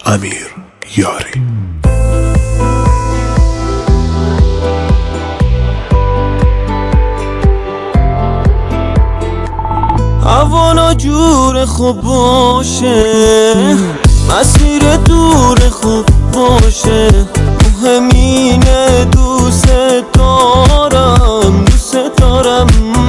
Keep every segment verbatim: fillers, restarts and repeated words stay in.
امیر یاری. هوانا جور خوب باشه، مسیر دور خوب باشه، مهمینه دوست دارم دوست دارم.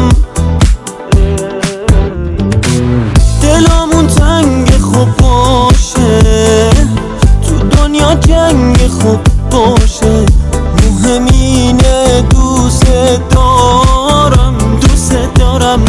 دلمون تنگ خوب باشه، تو دنیا جنگ خوب باشه، مهمینه دوست دارم دوست دارم.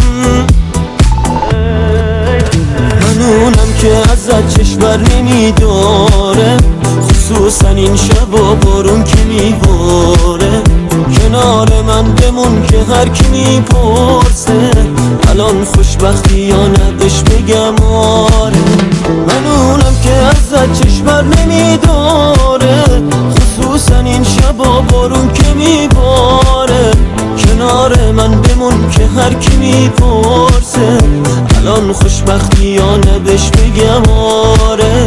منونم که ازت چشم بر نمیداره، خصوصا این شبا بارون که میباره. کنار من بمون که هر کی میپرسه الان خوشبختی یا نه بهش بگم آره. منونم که ازت چشم بر نمیداره، خصوصا این شبا بارون که میباره. کنار من بمون که هر کی میپرسه الان خوشبختی یا نه بهش بگم آره.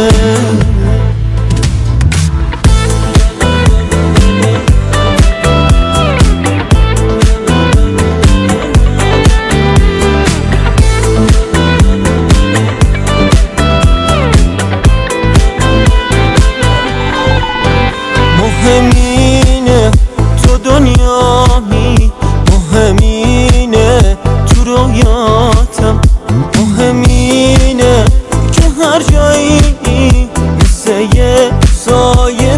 مهمینه تو دنیایی، مهمینه تو رویاتم، مهمینه که هر جایی مثل یه سایه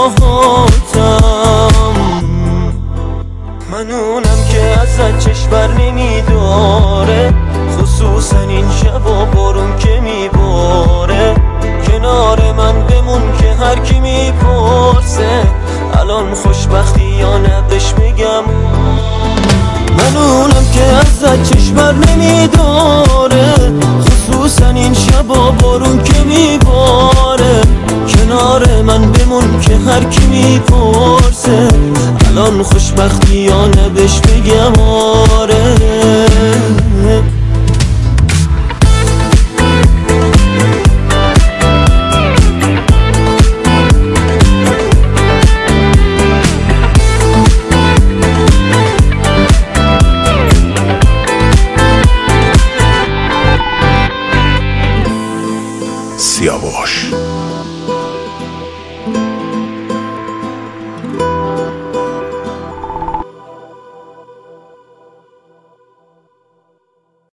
باهاتم. منونم که ازت چشم بر نمیداره، خصوصا این شبا بارون که میباره. کنار من بمون که هر کی میپرسه الان خوشبختی یا نه بهش بگم. منونم که ازت چشم بر نمیداره، خصوصا این شبا بارون که میباره. کنار من بمون که هر کی میپرسه الان خوشبختی یا نه بهش بگم آره. سیاوش.